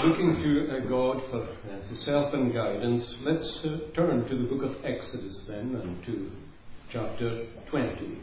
looking to God for His help and guidance, let's turn to the book of Exodus then, and to chapter 20.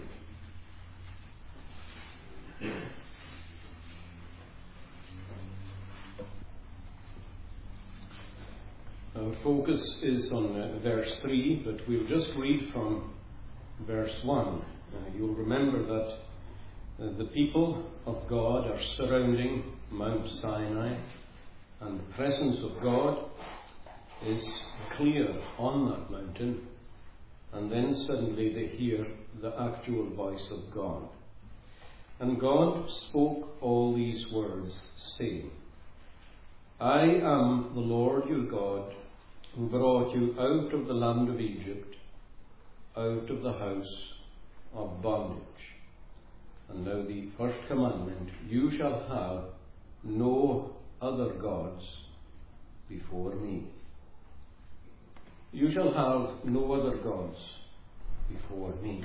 Our focus is on verse 3, but we'll just read from verse 1. You'll remember that the people of God are surrounding Mount Sinai, and the presence of God is clear on that mountain, and then suddenly they hear the actual voice of God. And God spoke all these words, saying, I am the Lord your God, who brought you out of the land of Egypt, out of the house of bondage. And now the first commandment, you shall have no other gods before me. You shall have no other gods before me.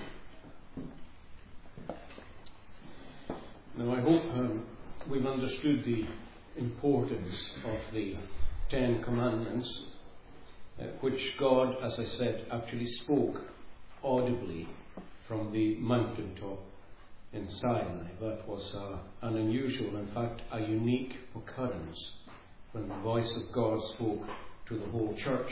Now I hope we've understood the importance of the Ten Commandments, which God, as I said, actually spoke audibly from the mountaintop in Sinai. That was an unusual, in fact, a unique occurrence when the voice of God spoke to the whole church.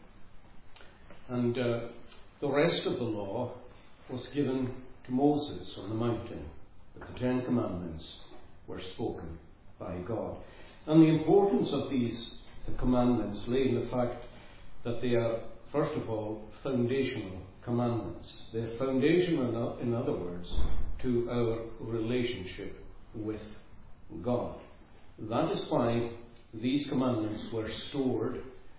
And the rest of the law was given to Moses on the mountain, but the Ten Commandments were spoken by God. And the importance of these commandments lay in the fact that they are, first of all, foundational commandments. They're foundational, in other words, to our relationship with God. That is why these commandments were stored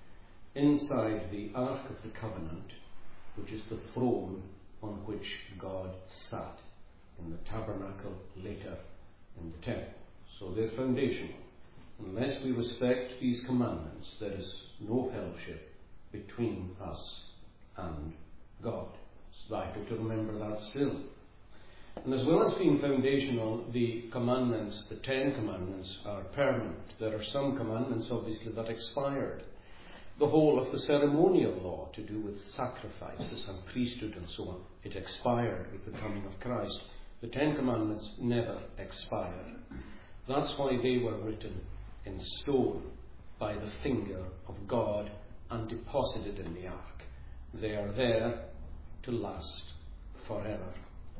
inside the Ark of the Covenant, which is the throne on which God sat in the tabernacle, later in the temple. So they're foundational. Unless we respect these commandments, there is no fellowship between us and God. It's vital to remember that still. And as well as being foundational, the commandments, the Ten Commandments, are permanent. There are some commandments, obviously, that expired. The whole of the ceremonial law to do with sacrifices and priesthood and so on, it expired with the coming of Christ. The Ten Commandments never expired. That's why they were written in stone by the finger of God and deposited in the ark. They are there to last forever.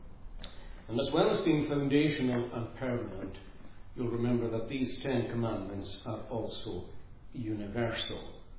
And as well as being foundational and permanent, you'll remember that these Ten Commandments are also universal.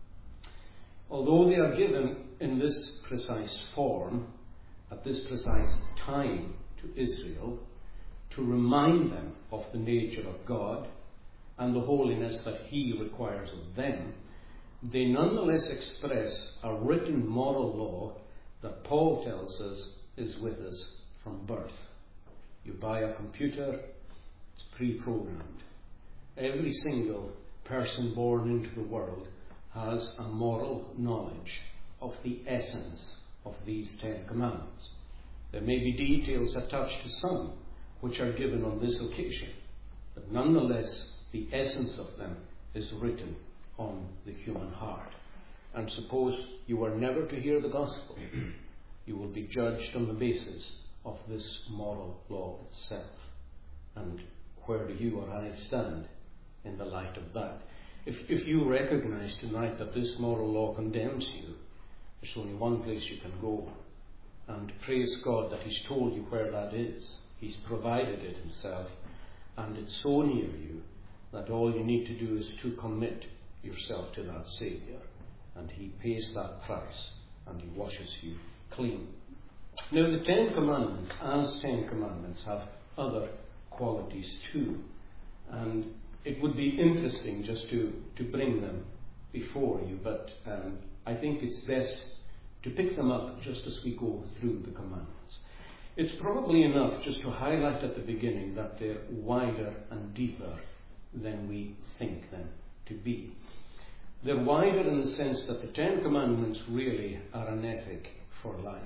Although they are given in this precise form, at this precise time to Israel, to remind them of the nature of God and the holiness that He requires of them, they nonetheless express a written moral law that Paul tells us is with us from birth. You buy a computer, it's pre-programmed. Every single person born into the world has a moral knowledge of the essence of these Ten Commandments. There may be details attached to some which are given on this occasion, but nonetheless the essence of them is written on the human heart. And suppose you are never to hear the gospel, you will be judged on the basis of this moral law itself. And where do you or I stand in the light of that? If you recognize tonight that this moral law condemns you, there's only one place you can go. And praise God that He's told you where that is. He's provided it Himself. And it's so near you that all you need to do is to commit yourself to that Saviour. And He pays that price and He washes you clean. Now the Ten Commandments, as Ten Commandments, have other qualities too. And it would be interesting just to bring them before you, but I think it's best to pick them up just as we go through the commandments. It's probably enough just to highlight at the beginning that they're wider and deeper than we think them to be. They're wider in the sense that the Ten Commandments really are an ethic for life.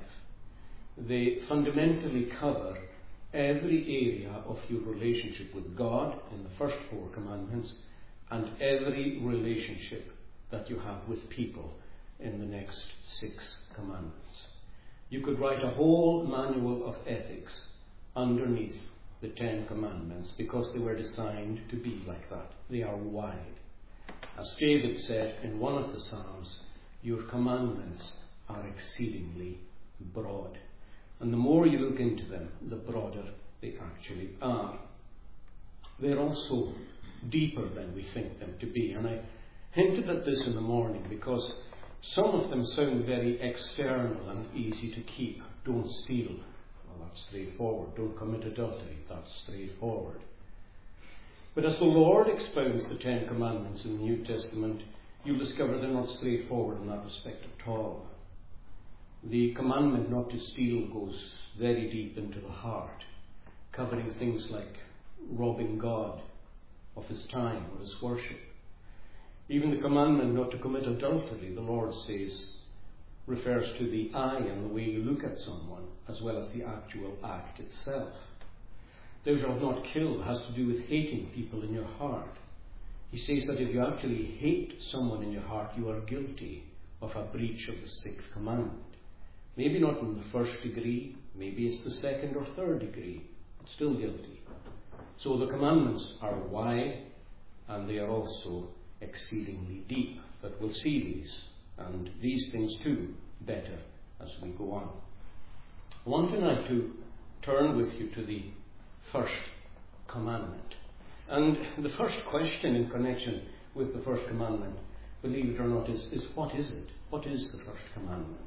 They fundamentally cover every area of your relationship with God in the first four commandments and every relationship that you have with people in the next 6 commandments. You could write a whole manual of ethics underneath the 10 commandments because they were designed to be like that. They are wide. As David said in one of the Psalms, your commandments are exceedingly broad. And the more you look into them, the broader they actually are. They're also deeper than we think them to be. And I hinted at this in the morning because some of them sound very external and easy to keep. Don't steal. Well, that's straightforward. Don't commit adultery. That's straightforward. But as the Lord expounds the 10 commandments in the New Testament, you'll discover they're not straightforward in that respect at all. The commandment not to steal goes very deep into the heart, covering things like robbing God of his time or his worship. Even the commandment not to commit adultery, the Lord says, refers to the eye and the way you look at someone, as well as the actual act itself. Thou shalt not kill has to do with hating people in your heart. He says that if you actually hate someone in your heart, you are guilty of a breach of the 6th commandment. Maybe not in the 1st degree, maybe it's the 2nd or 3rd degree, but still guilty. So the commandments are wide and they are also exceedingly deep. But we'll see these and these things too better as we go on. I want tonight to turn with you to the 1st commandment. And the first question in connection with the 1st commandment, believe it or not, is what is it? What is the 1st commandment?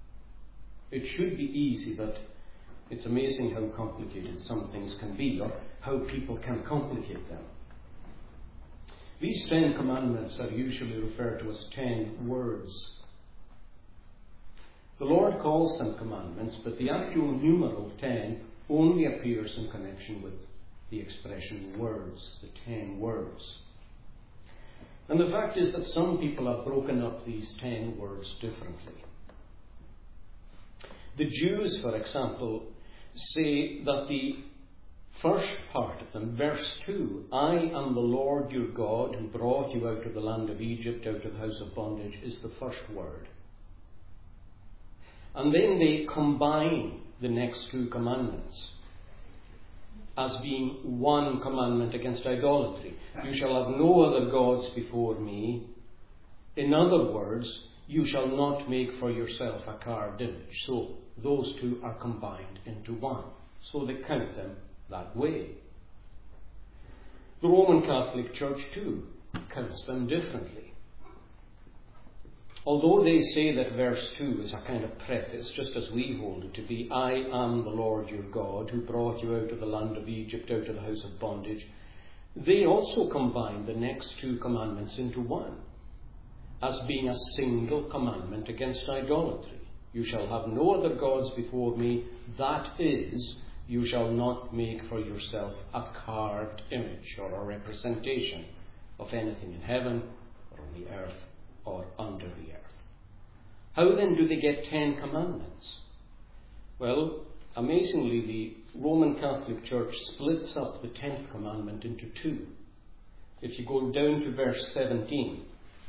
It should be easy, but it's amazing how complicated some things can be, or how people can complicate them. These 10 commandments are usually referred to as 10 words. The Lord calls them commandments, but the actual numeral 10 only appears in connection with the expression words, the 10 words. And the fact is that some people have broken up these 10 words differently. The Jews, for example, say that the first part of them, verse 2, I am the Lord your God who brought you out of the land of Egypt, out of the house of bondage, is the first word. And then they combine the next 2 commandments as being one commandment against idolatry. You shall have no other gods before me. In other words, you shall not make for yourself a carved image. So those 2 are combined into one. So they count them that way. The Roman Catholic Church too counts them differently. Although they say that verse 2 is a kind of preface, just as we hold it to be, I am the Lord your God who brought you out of the land of Egypt, out of the house of bondage, they also combine the next 2 commandments into one, as being a single commandment against idolatry. You shall have no other gods before me, that is, you shall not make for yourself a carved image or a representation of anything in heaven or on the earth or under the earth. How then do they get 10 commandments? Well, amazingly, the Roman Catholic Church splits up the 10th commandment into 2. If you go down to verse 17,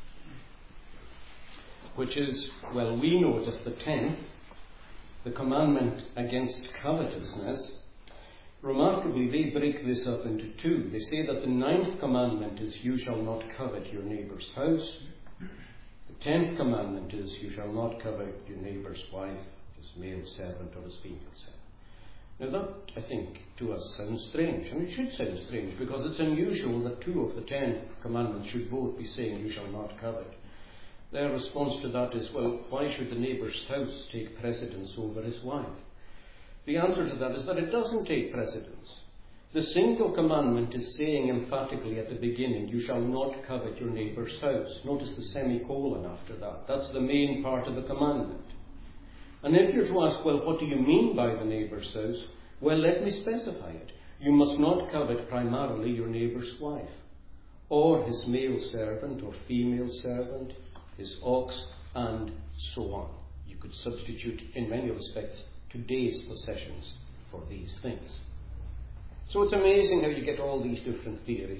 which is, well, we know it as the 10th, the commandment against covetousness. Remarkably, they break this up into 2. They say that the 9th commandment is, you shall not covet your neighbour's house. The 10th commandment is, you shall not covet your neighbour's wife, his male servant or his female servant. Now that, I think, to us sounds strange. And it should sound strange because it's unusual that 2 of the 10 commandments should both be saying, you shall not covet. Their response to that is, well, why should the neighbour's house take precedence over his wife? The answer to that is that it doesn't take precedence. The single commandment is saying emphatically at the beginning, you shall not covet your neighbour's house. Notice the semicolon after that. That's the main part of the commandment. And if you're to ask, well, what do you mean by the neighbour's house? Well, let me specify it. You must not covet primarily your neighbour's wife, or his male servant or female servant, his ox, and so on. You could substitute, in many respects, today's possessions for these things. So it's amazing how you get all these different theories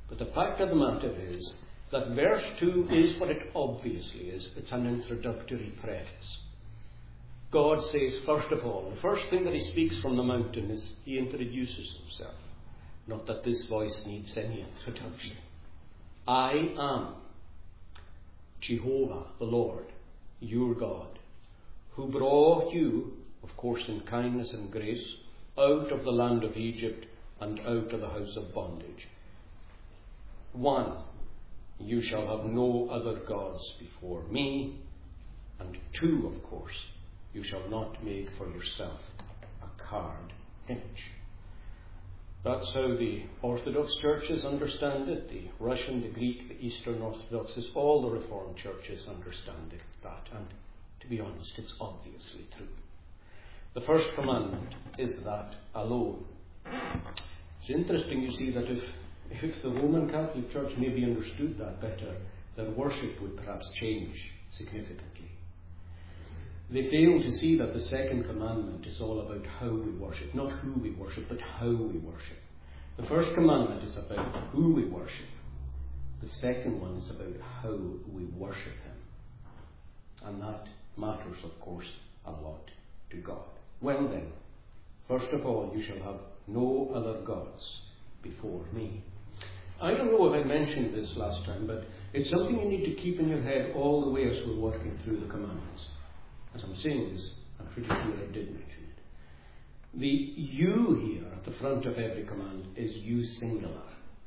But the fact of the matter is that verse 2 is what it obviously is. It's an introductory preface. God says, first of all, the first thing that he speaks from the mountain is he introduces himself. Not that this voice needs any introduction. I am Jehovah, the Lord, your God, who brought you, of course in kindness and grace, out of the land of Egypt and out of the house of bondage. 1, you shall have no other gods before me. And 2, of course, you shall not make for yourself a carved image. That's how the Orthodox churches understand it. The Russian, the Greek, the Eastern Orthodoxes, all the Reformed churches understand it, that. And to be honest, it's obviously true. The first commandment is that alone. It's interesting, you see, that if the Roman Catholic Church maybe understood that better, their worship would perhaps change significantly. They fail to see that the second commandment is all about how we worship. Not who we worship, but how we worship. The first commandment is about who we worship. The second one is about how we worship him. And that matters, of course, a lot to God. Well then, first of all, you shall have no other gods before me. I don't know if I mentioned this last time, but it's something you need to keep in your head all the way as we're working through the commandments. As I'm saying this, I'm pretty sure I did mention it. The you here at the front of every command is you singular.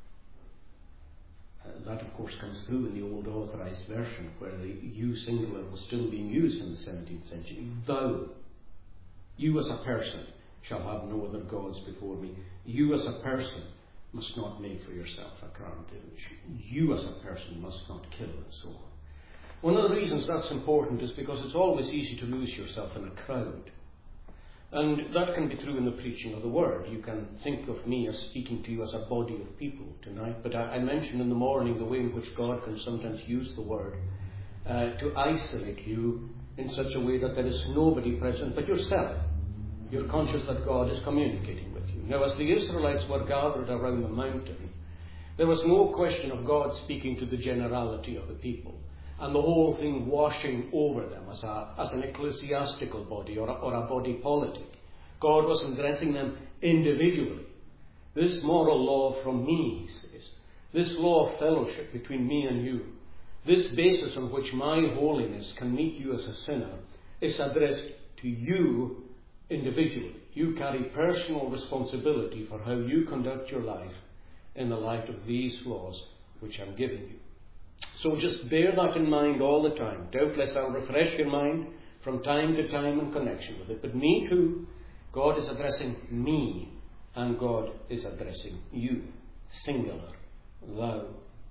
That, of course, comes through in the old authorized version, where the you singular was still being used in the 17th century. Thou, you as a person, shall have no other gods before me. You as a person must not make for yourself a carved image. You as a person must not kill, and so on. One of the reasons that's important is because it's always easy to lose yourself in a crowd. And that can be true in the preaching of the word. You can think of me as speaking to you as a body of people tonight, but I mentioned in the morning the way in which God can sometimes use the word to isolate you in such a way that there is nobody present but yourself. You're conscious that God is communicating with you. Now, as the Israelites were gathered around the mountain, there was no question of God speaking to the generality of the people, and the whole thing washing over them as an ecclesiastical body or a body politic. God was addressing them individually. This moral law from me, he says, this law of fellowship between me and you, this basis on which my holiness can meet you as a sinner, is addressed to you individually. You carry personal responsibility for how you conduct your life in the light of these laws which I'm giving you. So just bear that in mind all the time. Doubtless I'll refresh your mind from time to time in connection with it. But me too, God is addressing me, and God is addressing you. Singular. Thou.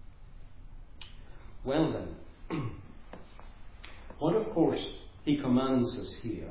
Well then, what of course he commands us here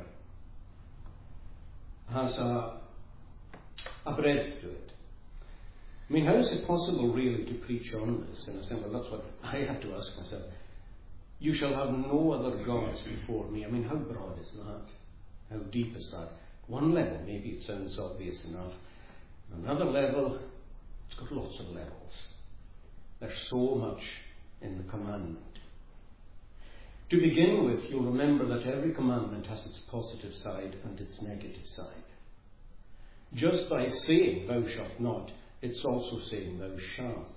has a breadth to it. I mean, how is it possible really to preach on this? In a sense, well, that's what I have to ask myself. You shall have no other gods before me. I mean, how broad is that? How deep is that? One level, maybe it sounds obvious enough. Another level, it's got lots of levels. There's so much in the commandment. To begin with, you'll remember that every commandment has its positive side and its negative side. Just by saying, thou shalt not, it's also saying, thou shalt.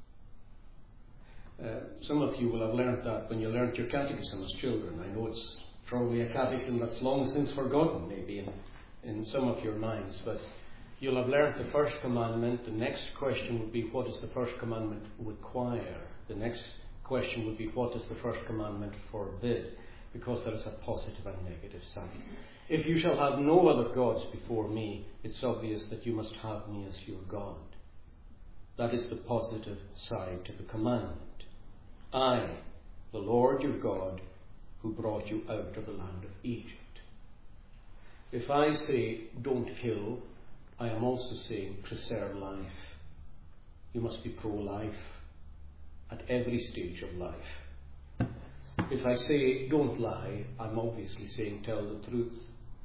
Some of you will have learnt that when you learnt your catechism as children. I know it's probably a catechism that's long since forgotten, maybe in some of your minds, but you'll have learnt the first commandment. The next question would be, what does the first commandment require? The next question would be, what does the first commandment forbid? Because there is a positive and negative side. If you shall have no other gods before me, it's obvious that you must have me as your God. That is the positive side to the commandment. I, the Lord your God, who brought you out of the land of Egypt. If I say, don't kill, I am also saying, preserve life. You must be pro-life at every stage of life. If I say, don't lie, I'm obviously saying, tell the truth.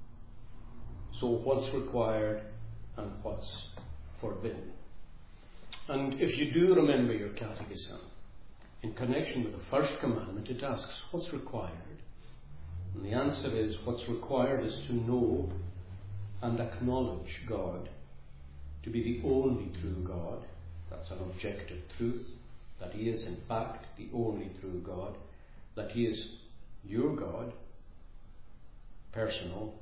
So what's required and what's forbidden? And if you do remember your catechism, in connection with the first commandment, it asks, what's required? And the answer is, what's required is to know and acknowledge God to be the only true God. That's an objective truth, that He is in fact the only true God, that He is your God, personal,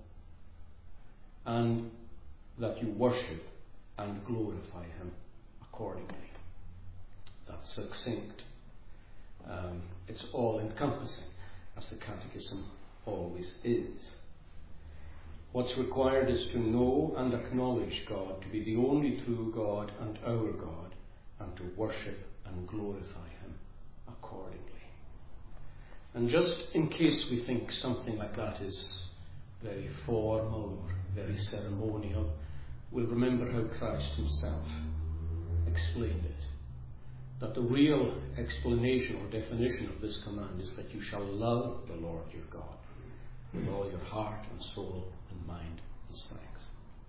and that you worship and glorify Him accordingly. That's succinct. It's all-encompassing, as the Catechism always is. What's required is to know and acknowledge God to be the only true God and our God, and to worship and glorify Him accordingly. And just in case we think something like that is very formal or very ceremonial, we'll remember how Christ Himself explained it. That the real explanation or definition of this command is that you shall love the Lord your God with all your heart and soul and mind and strength.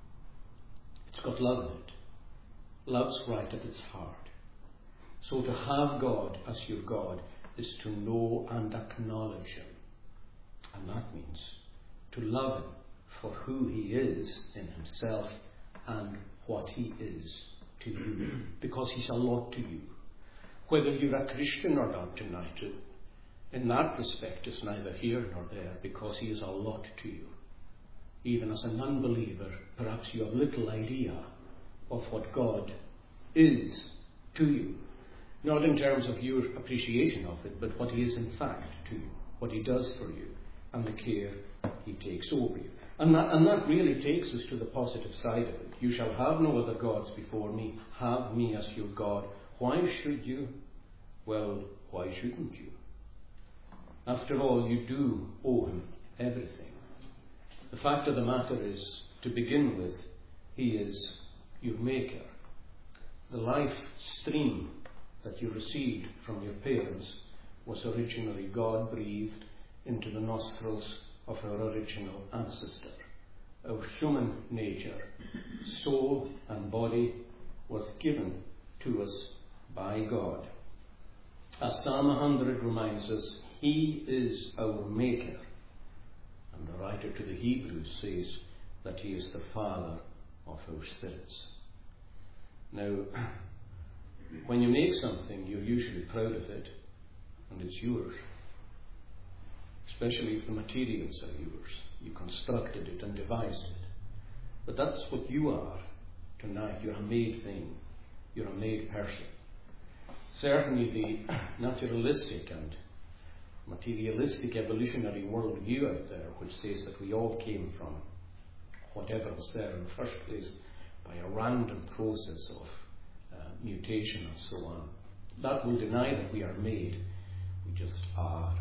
It's got love in it. Love's right at its heart. So to have God as your God is to know and acknowledge Him. And that means to love Him for who He is in Himself and what He is to you. Because He's a lot to you. Whether you're a Christian or not tonight, in that respect is neither here nor there, because He is a lot to you. Even as an unbeliever, perhaps you have little idea of what God is to you. Not in terms of your appreciation of it, but what He is in fact to you, what He does for you, and the care He takes over you. And that really takes us to the positive side of it. You shall have no other gods before me. Have me as your God. Why should you? Well, why shouldn't you? After all, you do owe Him everything. The fact of the matter is, to begin with, He is your Maker. The life stream that you received from your parents was originally God-breathed into the nostrils of our original ancestor. Our human nature, soul and body, was given to us by God. As Psalm 100 reminds us, He is our Maker. And the writer to the Hebrews says that He is the Father of our spirits. Now, when you make something, you're usually proud of it, and it's yours. Especially if the materials are yours. You constructed it and devised it. But that's what you are tonight. You're a made thing. You're a made person. Certainly the naturalistic and materialistic evolutionary worldview out there, which says that we all came from whatever was there in the first place by a random process of mutation and so on, that will deny that we are made. We just are.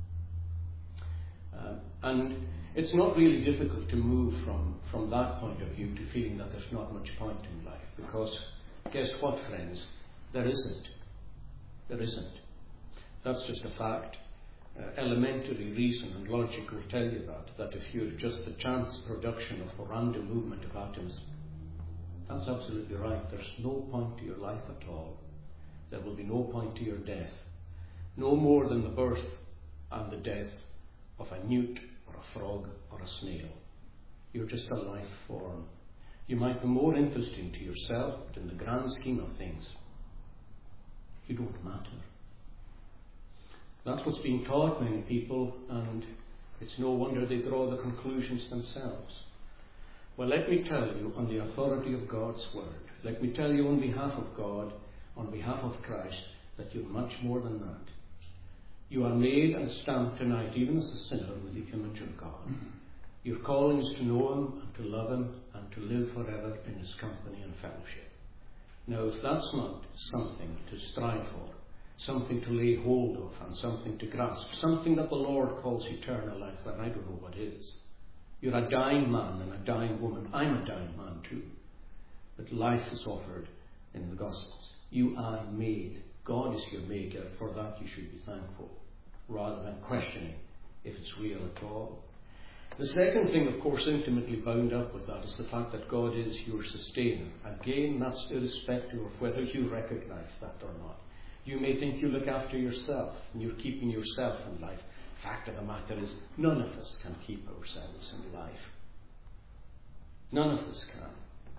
And it's not really difficult to move from that point of view to feeling that there's not much point in life, because guess what, friends? There isn't. There isn't. That's just a fact. Elementary reason and logic will tell you that if you're just the chance production of a random movement of atoms, that's absolutely right. There's no point to your life at all. There will be no point to your death. No more than the birth and the death of a newt or a frog or a snail. You're just a life form. You might be more interesting to yourself, but in the grand scheme of things, you don't matter. That's what's being taught many people, and it's no wonder they draw the conclusions themselves. Well, let me tell you on the authority of God's Word, let me tell you on behalf of God, on behalf of Christ, that you're much more than that. You are made and stamped tonight, even as a sinner, with the image of God. Your calling is to know Him and to love Him and to live forever in His company and fellowship. Now, if that's not something to strive for, something to lay hold of and something to grasp, something that the Lord calls eternal life, then I don't know what is. You're a dying man and a dying woman. I'm a dying man too. But life is offered in the Gospels. You are made. God is your Maker. For that you should be thankful, rather than questioning if it's real at all. The second thing, of course, intimately bound up with that is the fact that God is your sustainer. Again, that's irrespective of whether you recognize that or not. You may think you look after yourself and you're keeping yourself in life. The fact of the matter is, none of us can keep ourselves in life. None of us can.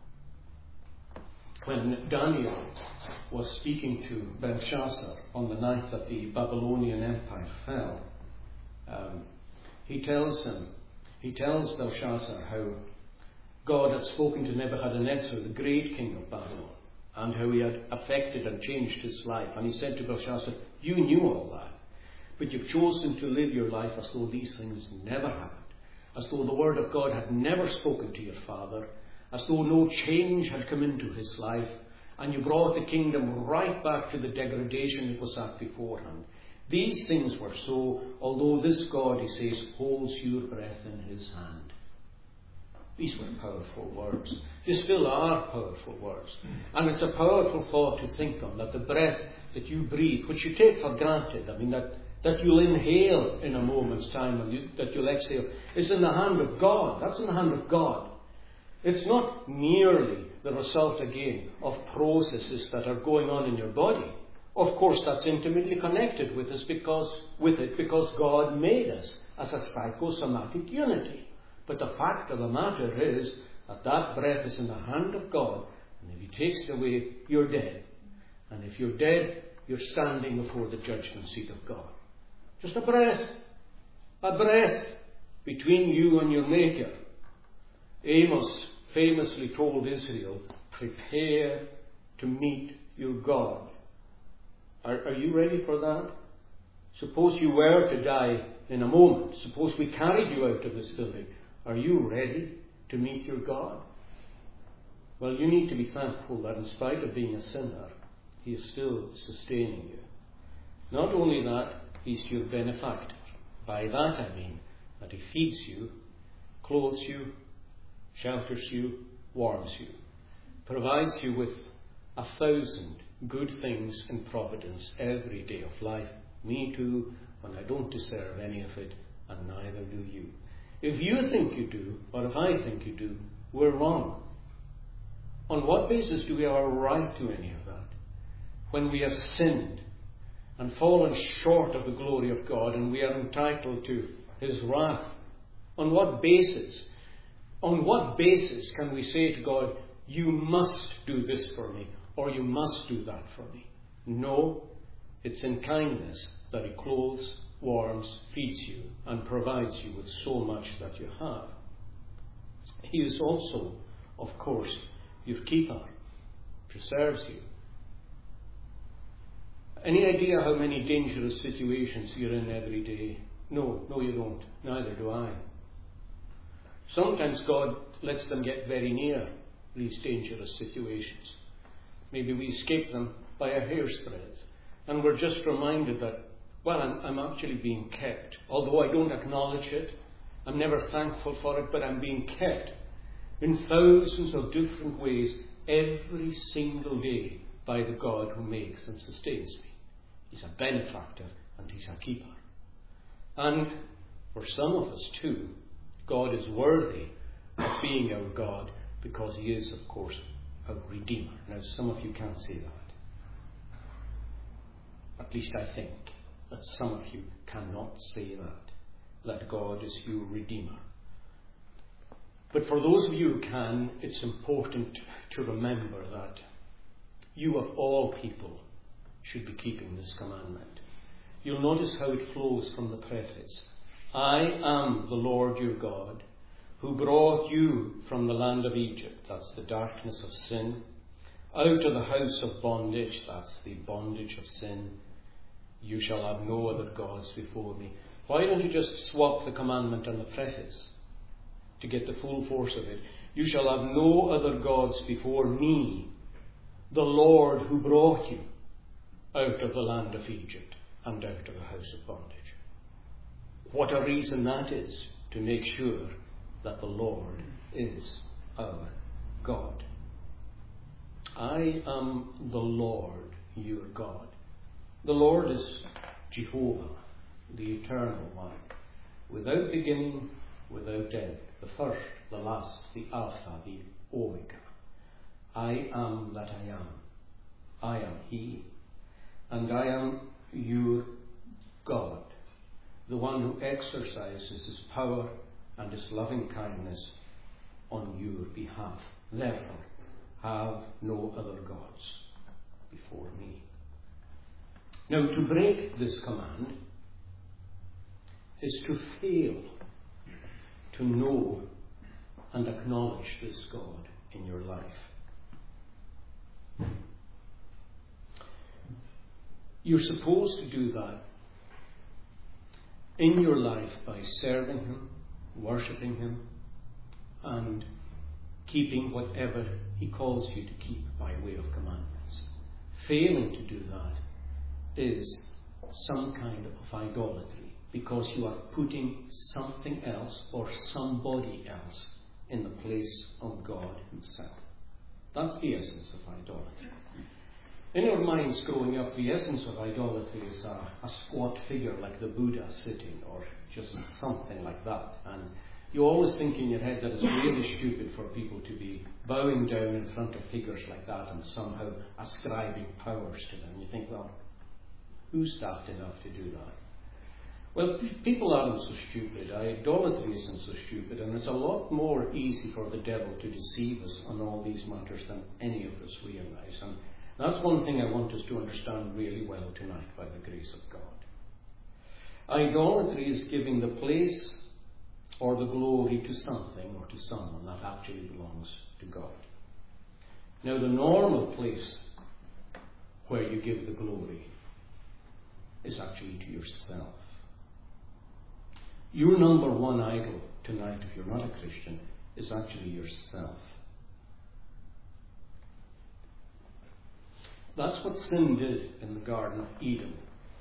When Daniel was speaking to Belshazzar on the night that the Babylonian Empire fell, he tells Belshazzar how God had spoken to Nebuchadnezzar, the great king of Babylon, and how he had affected and changed his life. And he said to Belshazzar, you knew all that, but you've chosen to live your life as though these things never happened, as though the word of God had never spoken to your father, as though no change had come into his life, and you brought the kingdom right back to the degradation it was at beforehand. These things were so, although this God, he says, holds your breath in his hand. These were powerful words. They still are powerful words. And it's a powerful thought to think on, that the breath that you breathe, which you take for granted, that you'll inhale in a moment's time and that you'll exhale, is in the hand of God. That's in the hand of God. It's not merely the result, again, of processes that are going on in your body. Of course, that's intimately connected with it because God made us as a psychosomatic unity. But the fact of the matter is that breath is in the hand of God, and if he takes it away, you're dead. And if you're dead, you're standing before the judgment seat of God. Just a breath between you and your Maker. Amos famously told Israel, prepare to meet your God. Are you ready for that? Suppose you were to die in a moment. Suppose we carried you out of this building. Are you ready to meet your God? Well, you need to be thankful that in spite of being a sinner, he is still sustaining you. Not only that, he's your benefactor. By that I mean that he feeds you, clothes you, shelters you, warms you, provides you with 1,000 good things in providence every day of life. Me too, when I don't deserve any of it, and neither do you. If you think you do, or if I think you do, we're wrong. On what basis do we have a right to any of that? When we have sinned and fallen short of the glory of God, and we are entitled to his wrath. On what basis? On what basis can we say to God, you must do this for me, or you must do that for me? No, it's in kindness that he clothes, warms, feeds you, and provides you with so much that you have. He is also, of course, your keeper, preserves you. Any idea how many dangerous situations you're in every day? No, you don't. Neither do I. Sometimes God lets them get very near, these dangerous situations. Maybe we escape them by a hair's breadth. And we're just reminded that, well, I'm actually being kept. Although I don't acknowledge it, I'm never thankful for it, but I'm being kept in thousands of different ways every single day by the God who makes and sustains me. He's a benefactor and he's a keeper. And for some of us too, God is worthy of being our God because he is, of course, our Redeemer. Now, some of you can't say that. At least I think that some of you cannot say that God is your Redeemer. But for those of you who can, it's important to remember that you of all people should be keeping this commandment. You'll notice how it flows from the preface. I am the Lord your God, who brought you from the land of Egypt, that's the darkness of sin, out of the house of bondage, that's the bondage of sin. You shall have no other gods before me. Why don't you just swap the commandment and the preface to get the full force of it? You shall have no other gods before me, the Lord who brought you out of the land of Egypt and out of the house of bondage. What a reason that is to make sure that the Lord is our God. I am the Lord your God. The Lord is Jehovah, the Eternal One, without beginning, without end, the first, the last, the Alpha, the Omega. I am that I am. I am He. And I am your God, the one who exercises His power and His loving kindness on your behalf. Therefore, have no other gods before me. Now, to break this command is to fail to know and acknowledge this God in your life. You're supposed to do that in your life by serving Him, worshipping Him, and keeping whatever He calls you to keep by way of commandments. Failing to do that is some kind of idolatry, because you are putting something else or somebody else in the place of God Himself. That's the essence of idolatry. In our minds growing up, the essence of idolatry is a squat figure like the Buddha sitting, or just something like that. And you always think in your head that it's really stupid for people to be bowing down in front of figures like that and somehow ascribing powers to them. You think, well, who's daft enough to do that? Well, people aren't so stupid. Idolatry isn't so stupid, and it's a lot more easy for the devil to deceive us on all these matters than any of us realize. And that's one thing I want us to understand really well tonight by the grace of God. Idolatry is giving the place or the glory to something or to someone that actually belongs to God. Now, the normal place where you give the glory is actually to yourself. Your number one idol tonight, if you're not a Christian, is actually yourself. That's what sin did in the Garden of Eden.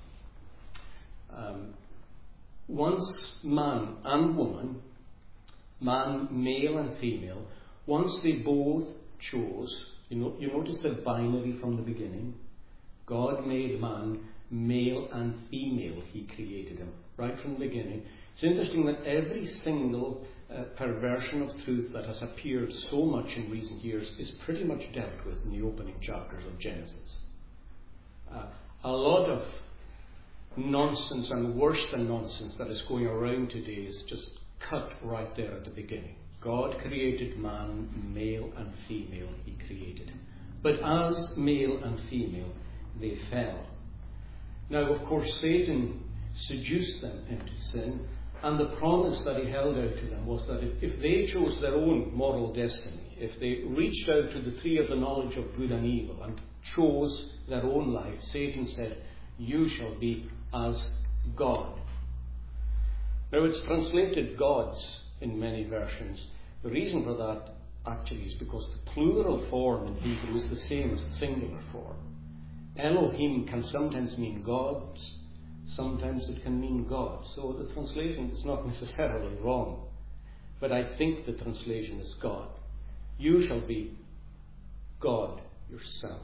Once man and woman, man, male and female, once they both chose, you notice the binary from the beginning. God made man male and female. He created him right from the beginning. It's interesting that every single perversion of truth that has appeared so much in recent years is pretty much dealt with in the opening chapters of Genesis. A lot of nonsense, and worse than nonsense, that is going around today is just cut right there at the beginning. God created man, male and female, He created him. But as male and female, they fell. Now, of course, Satan seduced them into sin, and the promise that he held out to them was that if they chose their own moral destiny, if they reached out to the tree of the knowledge of good and evil and chose their own life, Satan said, "You shall be as God." Now, it's translated gods in many versions. The reason for that actually is because the plural form in Hebrew is the same as the singular form. Elohim can sometimes mean gods, sometimes it can mean God. So the translation is not necessarily wrong. But I think the translation is God. You shall be God yourself.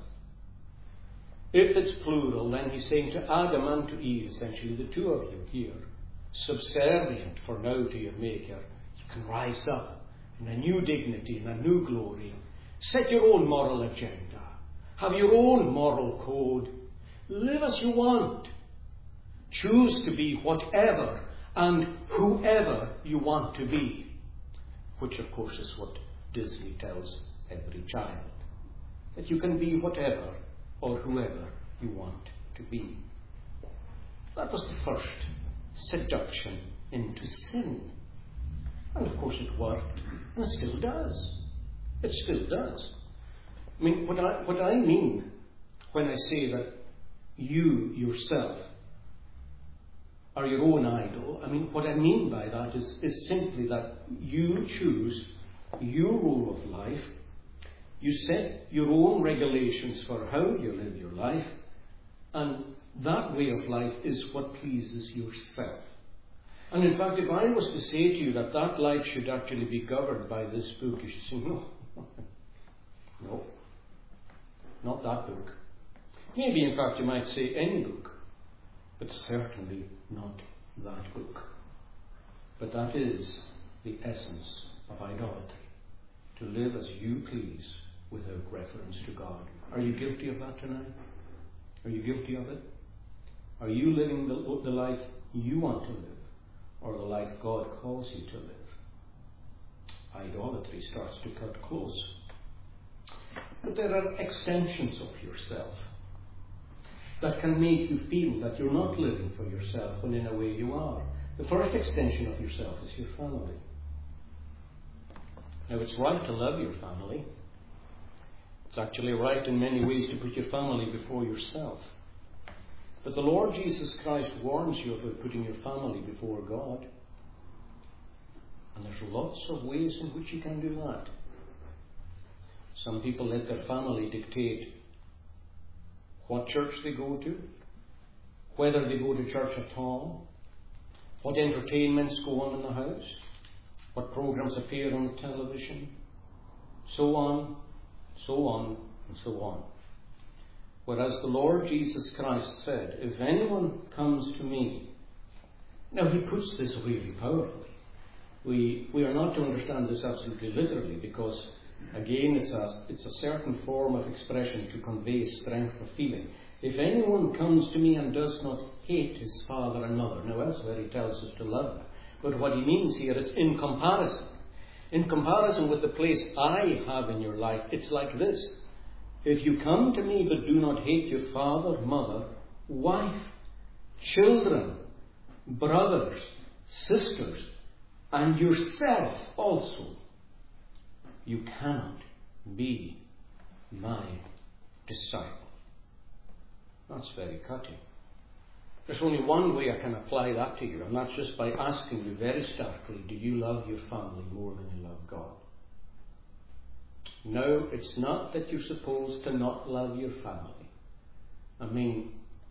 If it's plural, then he's saying to Adam and to Eve, essentially the two of you here, subservient for now to your Maker, you can rise up in a new dignity, in a new glory. Set your own moral agenda. Have your own moral code. Live as you want. Choose to be whatever and whoever you want to be. Which, of course, is what Disney tells every child. That you can be whatever or whoever you want to be. That was the first seduction into sin. And of course it worked, and it still does. It still does. I mean, what I mean when I say that you yourself are your own idol, I mean, what I mean by that is simply that you choose your rule of life. You set your own regulations for how you live your life, and that way of life is what pleases yourself. And in fact, if I was to say to you that that life should actually be governed by this book, you should say, no, not that book. Maybe, in fact, you might say any book, but certainly not that book. But that is the essence of idolatry. To live as you please without reference to God. Are you guilty of that tonight? Are you guilty of it? Are you living the life you want to live, or the life God calls you to live? Idolatry starts to cut close. But there are extensions of yourself that can make you feel that you're not living for yourself when in a way you are. The first extension of yourself is your family. Now, it's right to love your family. It's actually right in many ways to put your family before yourself. But the Lord Jesus Christ warns you about putting your family before God. And there's lots of ways in which you can do that. Some people let their family dictate what church they go to, whether they go to church at all, what entertainments go on in the house, what programs appear on the television, so on, and so on. Whereas the Lord Jesus Christ said, if anyone comes to me, now he puts this really powerfully. We are not to understand this absolutely literally, because again it's a certain form of expression to convey strength of feeling. If anyone comes to me and does not hate his father and mother, now elsewhere he tells us to love them, but what he means here is in comparison. In comparison with the place I have in your life, it's like this. If you come to me but do not hate your father, mother, wife, children, brothers, sisters, and yourself also, you cannot be my disciple. That's very cutting. There's only one way I can apply that to you, and that's just by asking you very starkly, do you love your family more than you love God? No, it's not that you're supposed to not love your family. I mean,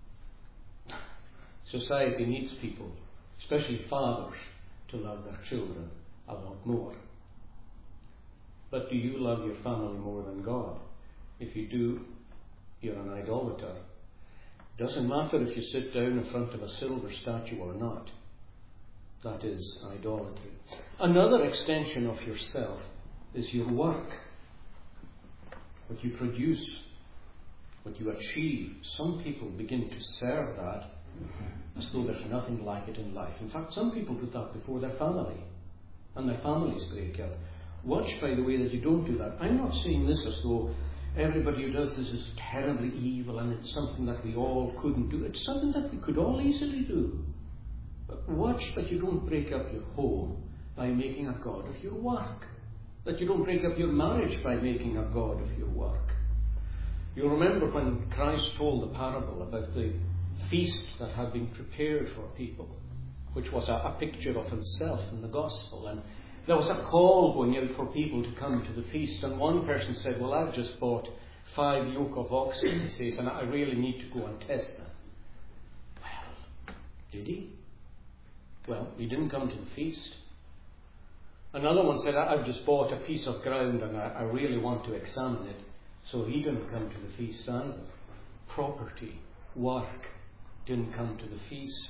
society needs people, especially fathers, to love their children a lot more. But do you love your family more than God? If you do, you're an idolater. It doesn't matter if you sit down in front of a silver statue or not. That is idolatry. Another extension of yourself is your work. What you produce, what you achieve. Some people begin to serve that as though there's nothing like it in life. In fact, some people put that before their family, and their families break up. Watch, by the way, that you don't do that. I'm not saying this as though everybody who does this is terribly evil and it's something that we all couldn't do. It's something that we could all easily do. But watch that you don't break up your home by making a god of your work. That you don't break up your marriage by making a god of your work. You remember when Christ told the parable about the feast that had been prepared for people, which was a picture of himself in the gospel. And there was a call going out for people to come to the feast. And one person said, well, I've just bought 5 yoke of oxen, he says, and I really need to go and test them. Well, did he? Well, he didn't come to the feast. Another one said, I've just bought a piece of ground and I really want to examine it. So he didn't come to the feast either. Property, work, didn't come to the feast.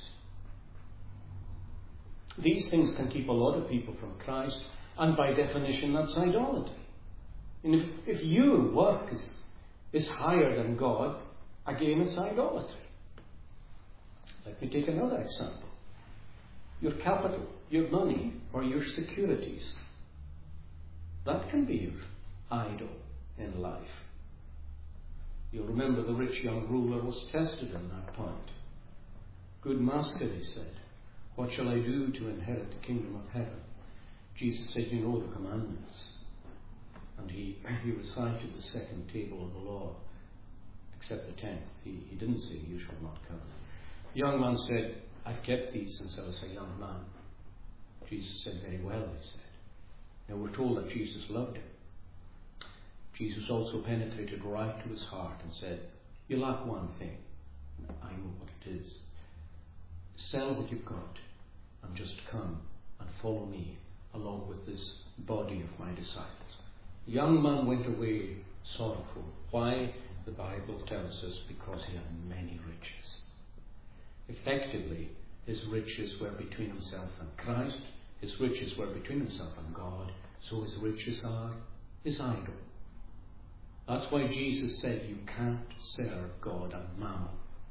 These things can keep a lot of people from Christ, and by definition that's idolatry. And if your work is higher than God, again it's idolatry. Let me take another example. Your capital, your money, or your securities. That can be your idol in life. You'll remember the rich young ruler was tested on that point. Good master, he said, what shall I do to inherit the kingdom of heaven? Jesus said, you know the commandments. And he recited the second table of the law, except the 10th. He didn't say, you shall not covet. The young man said, I've kept these since I was a young man. Jesus said, very well, he said. Now we're told that Jesus loved him. Jesus also penetrated right to his heart and said, you lack one thing. I know what it is. Sell what you've got and just come and follow me along with this body of my disciples. The young man went away sorrowful. Why? The Bible tells us because he had many riches. Effectively, his riches were between himself and Christ, His riches were between himself and God, so his riches are his idol. That's why Jesus said you can't serve God and mammon.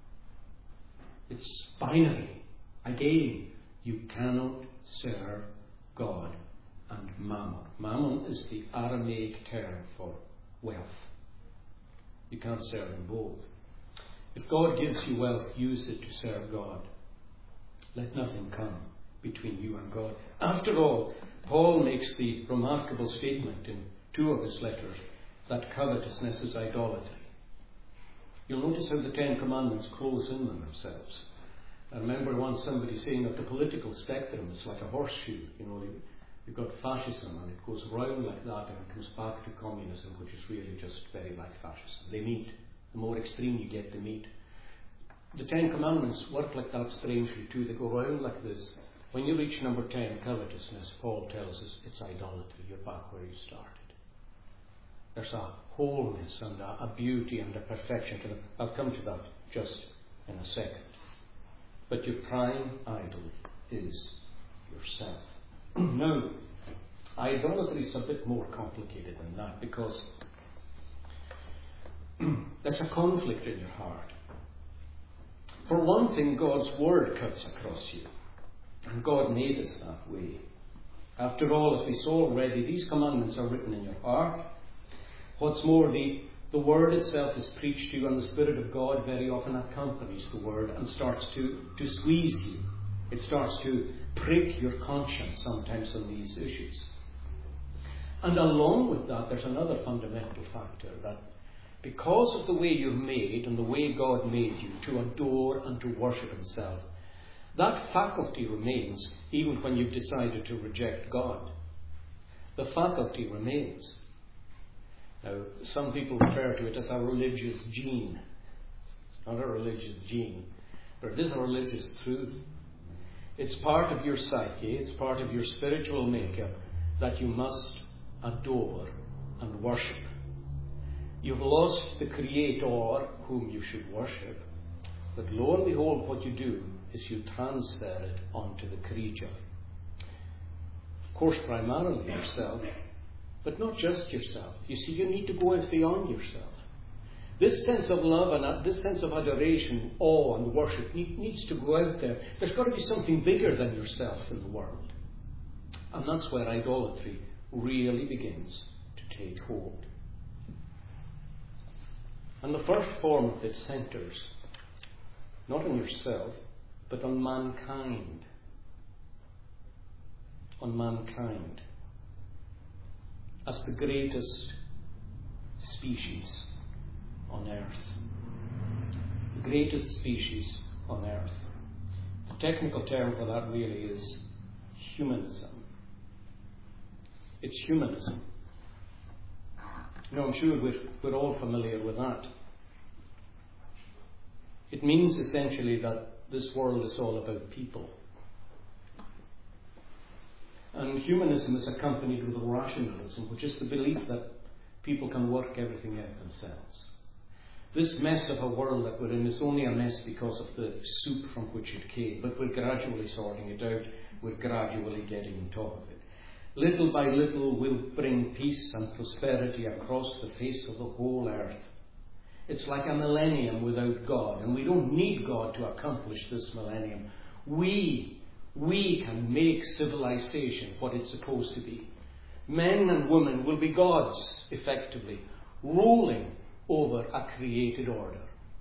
It's binary. Again, you cannot serve God and mammon. Mammon is the Aramaic term for wealth. You can't serve them both. If God gives you wealth, use it to serve God. Let nothing come between you and God. After all, Paul makes the remarkable statement in 2 of his letters that covetousness is idolatry. You'll notice how the 10 Commandments close in on themselves. I remember once somebody saying that the political spectrum is like a horseshoe. You've got fascism and it goes round like that and it comes back to communism, which is really just very like fascism. They meet. The more extreme you get, they meet. The 10 Commandments work like that strangely too. They go round like this. When you reach number 10, covetousness, Paul tells us it's idolatry. You're back where you started. There's a wholeness and a beauty and a perfection to them. I'll come to that just in a second. But your prime idol is yourself. Now, idolatry is a bit more complicated than that because there's a conflict in your heart. For one thing, God's word cuts across you. And God made us that way. After all, as we saw already, these commandments are written in your heart. What's more, the word itself is preached to you, and the Spirit of God very often accompanies the word and starts to squeeze you. It starts to prick your conscience sometimes on these issues. And along with that, there's another fundamental factor, that because of the way you're made and the way God made you to adore and to worship himself, that faculty remains even when you've decided to reject God. The faculty remains. Now, some people refer to it as a religious gene. It's not a religious gene, but it is a religious truth. It's part of your psyche, it's part of your spiritual makeup that you must adore and worship. You've lost the Creator whom you should worship, but lo and behold, what you do is you transfer it onto the creature. Of course, primarily yourself, but not just yourself. You see, you need to go out beyond yourself. This sense of love and this sense of adoration, awe and worship needs to go out there. There's got to be something bigger than yourself in the world. And that's where idolatry really begins to take hold. And the first form of it centres not on yourself, but on mankind. On mankind. As the greatest species on earth. The greatest species on earth. The technical term for that really is humanism. It's humanism. I'm sure we're all familiar with that. It means essentially that this world is all about people. And humanism is accompanied with rationalism, which is the belief that people can work everything out themselves. This mess of a world that we're in is only a mess because of the soup from which it came, but we're gradually sorting it out. We're gradually getting on top of it. Little by little, we'll bring peace and prosperity across the face of the whole earth. It's like a millennium without God, and we don't need God to accomplish this millennium. We can make civilization what it's supposed to be. Men and women will be gods, effectively, ruling over a created order.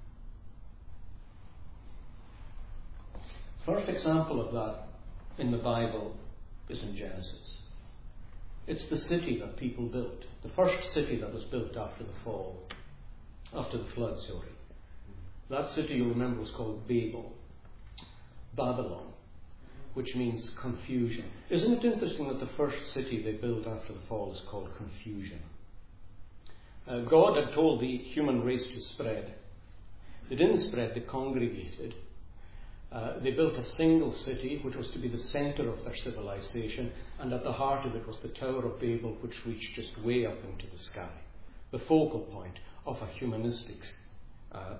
First example of that in the Bible is in Genesis. It's the city that people built. The first city that was built after the fall. After the flood, sorry. That city, you'll remember, was called Babylon, which means confusion. Isn't it interesting that the first city they built after the fall is called confusion? God had told the human race to spread. They didn't spread, they congregated. They built a single city, which was to be the centre of their civilization, and at the heart of it was the Tower of Babel, which reached just way up into the sky, the focal point of a humanistic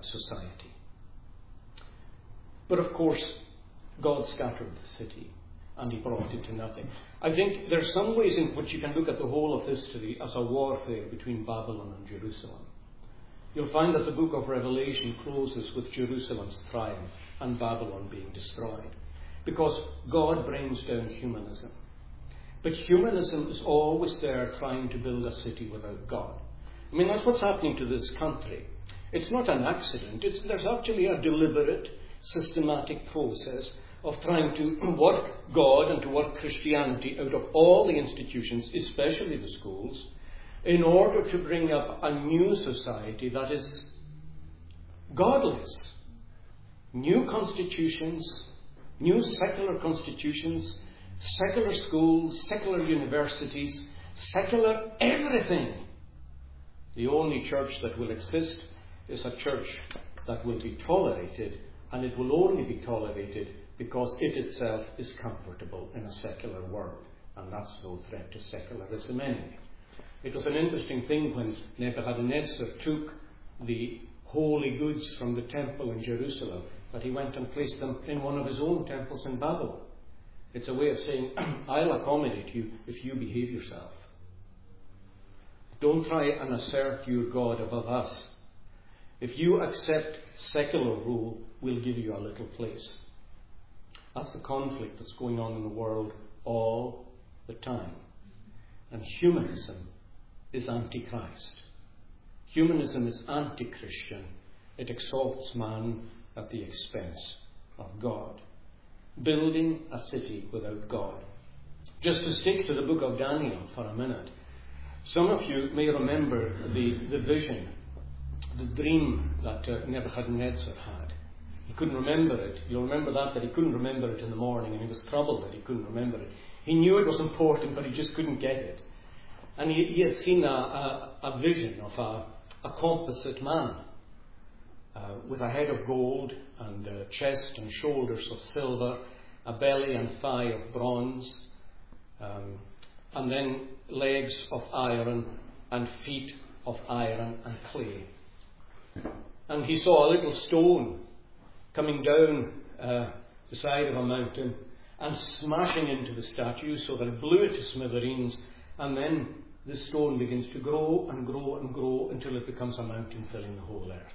society. But of course, God scattered the city. and he brought it to nothing. I think there are some ways in which you can look at the whole of history as a warfare between Babylon and Jerusalem. You'll find that the book of Revelation closes with Jerusalem's triumph and Babylon being destroyed, because God brings down humanism. But humanism is always there trying to build a city without God. I mean, that's what's happening to this country. It's not an accident. There's actually a deliberate, systematic process of trying to work God and to work Christianity out of all the institutions, especially the schools, in order to bring up a new society that is godless. New constitutions, new secular constitutions, secular schools, secular universities, secular everything. The only church that will exist is a church that will be tolerated, and it will only be tolerated because it itself is comfortable in a secular world, and that's no threat to secularism anyway. It was an interesting thing when Nebuchadnezzar took the holy goods from the temple in Jerusalem, that he went and placed them in one of his own temples in Babylon. It's a way of saying, I'll accommodate you if you behave yourself. Don't try and assert your God above us. If you accept secular rule, we'll give you a little place. That's the conflict that's going on in the world all the time. And humanism is anti-Christ. Humanism is anti-Christian. It exalts man at the expense of God. Building a city without God. Just to stick to the book of Daniel for a minute. Some of you may remember the vision, the dream that Nebuchadnezzar had. He couldn't remember it. You'll remember that he couldn't remember it in the morning, and he was troubled that he couldn't remember it. He knew it was important, but he just couldn't get it. And he had seen a vision of a composite man with a head of gold and a chest and shoulders of silver, a belly and thigh of bronze, and then legs of iron and feet of iron and clay. And he saw a little stone coming down the side of a mountain and smashing into the statue so that it blew it to smithereens, and then the stone begins to grow and grow and grow until it becomes a mountain filling the whole earth.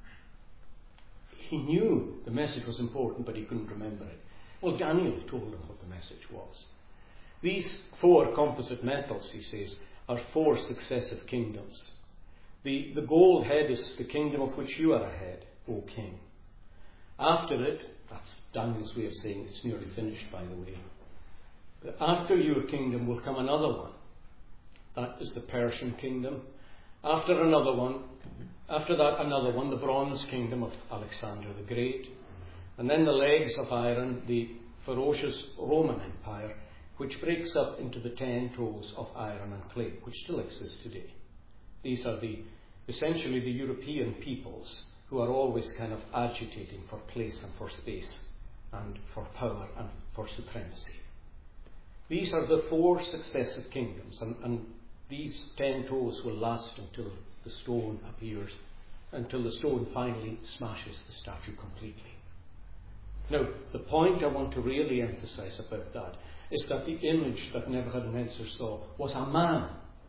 He knew the message was important, but he couldn't remember it. Well, Daniel told him what the message was. These 4 composite metals, he says, are 4 successive kingdoms. The gold head is the kingdom of which you are a head, O king. After it, that's Daniel's way of saying it's nearly finished, by the way. But after your kingdom will come another one. That is the Persian kingdom. After that, another one, the bronze kingdom of Alexander the Great. And then the legs of iron, the ferocious Roman Empire, which breaks up into the 10 toes of iron and clay, which still exist today. These are essentially the European peoples who are always kind of agitating for place and for space and for power and for supremacy. These are the 4 successive kingdoms, and these 10 toes will last until the stone appears, until the stone finally smashes the statue completely. Now, the point I want to really emphasize about that is that the image that Nebuchadnezzar saw was a man.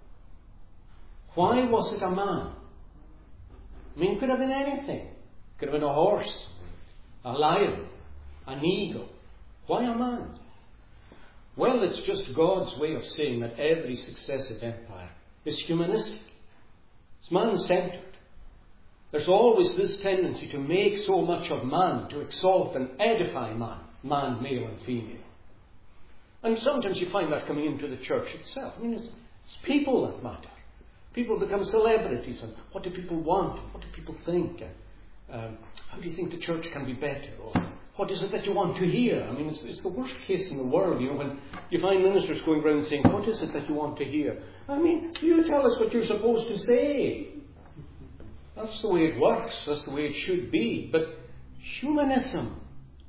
Why was it a man? I mean, it could have been anything. It could have been a horse, a lion, an eagle. Why a man? Well, it's just God's way of saying that every successive empire is humanistic. It's man-centered. There's always this tendency to make so much of man, to exalt and edify man, male and female. And sometimes you find that coming into the church itself. I mean, it's people that matter. People become celebrities, and what do people want? What do people think? How do you think the church can be better? Or what is it that you want to hear? I mean, it's the worst case in the world, when you find ministers going around saying, what is it that you want to hear? I mean, you tell us what you're supposed to say. That's the way it works. That's the way it should be. But humanism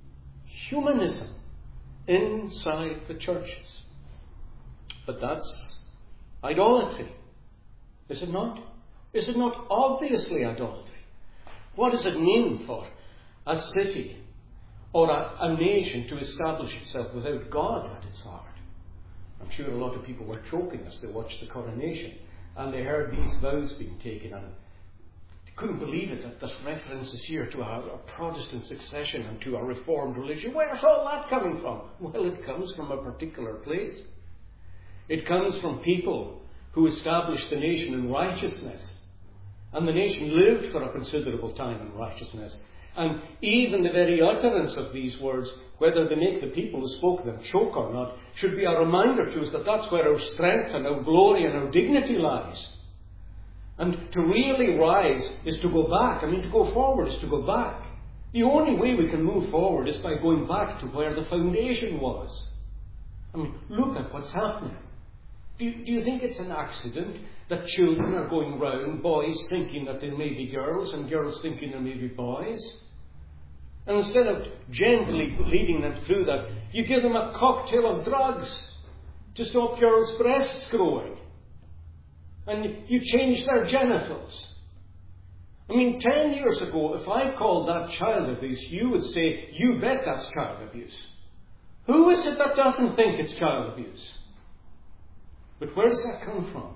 inside the churches. But that's idolatry. Is it not? Is it not obviously idolatry? What does it mean for a city or a nation to establish itself without God at its heart. I'm sure a lot of people were choking as they watched the coronation and they heard these vows being taken, and they couldn't believe it that there's references here to a Protestant succession and to a Reformed religion. Where's all that coming from? Well, it comes from a particular place. It comes from people who established the nation in righteousness. And the nation lived for a considerable time in righteousness. And even the very utterance of these words, whether they make the people who spoke them choke or not, should be a reminder to us that that's where our strength and our glory and our dignity lies. And to really rise is to go back. To go forward is to go back. The only way we can move forward is by going back to where the foundation was. Look at what's happening. Do you think it's an accident that children are going round, boys thinking that they may be girls and girls thinking they may be boys? And instead of gently leading them through that, you give them a cocktail of drugs to stop girls' breasts growing. And you change their genitals. 10 years ago, if I called that child abuse, you would say, you bet that's child abuse. Who is it that doesn't think it's child abuse? But where does that come from?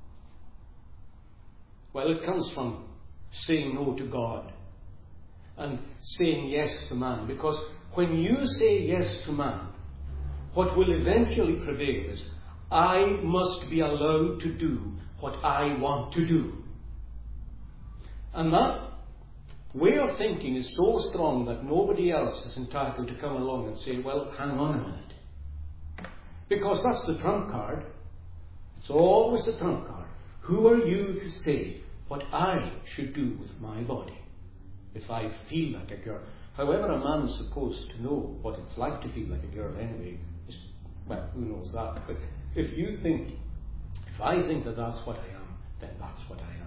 Well, it comes from saying no to God and saying yes to man. Because when you say yes to man, what will eventually prevail is, I must be allowed to do what I want to do. And that way of thinking is so strong that nobody else is entitled to come along and say, well, hang on a minute. Because that's the trump card. It's always the trump card. Who are you to say what I should do with my body if I feel like a girl? However, a man's supposed to know what it's like to feel like a girl anyway. Well, who knows that? But if I think that that's what I am, then that's what I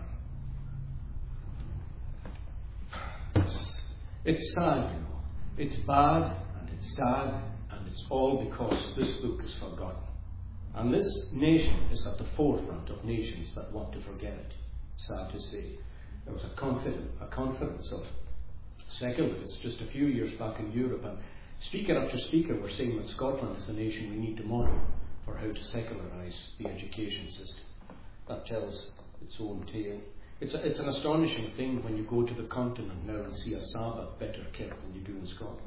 am. It's sad, It's bad and it's sad, and it's all because this book is forgotten. And this nation is at the forefront of nations that want to forget it. Sad to say. There was a conference of secularists just a few years back in Europe, and speaker after speaker were saying that Scotland is the nation we need to model for how to secularize the education system. That tells its own tale. It's an astonishing thing when you go to the continent now and see a Sabbath better kept than you do in Scotland.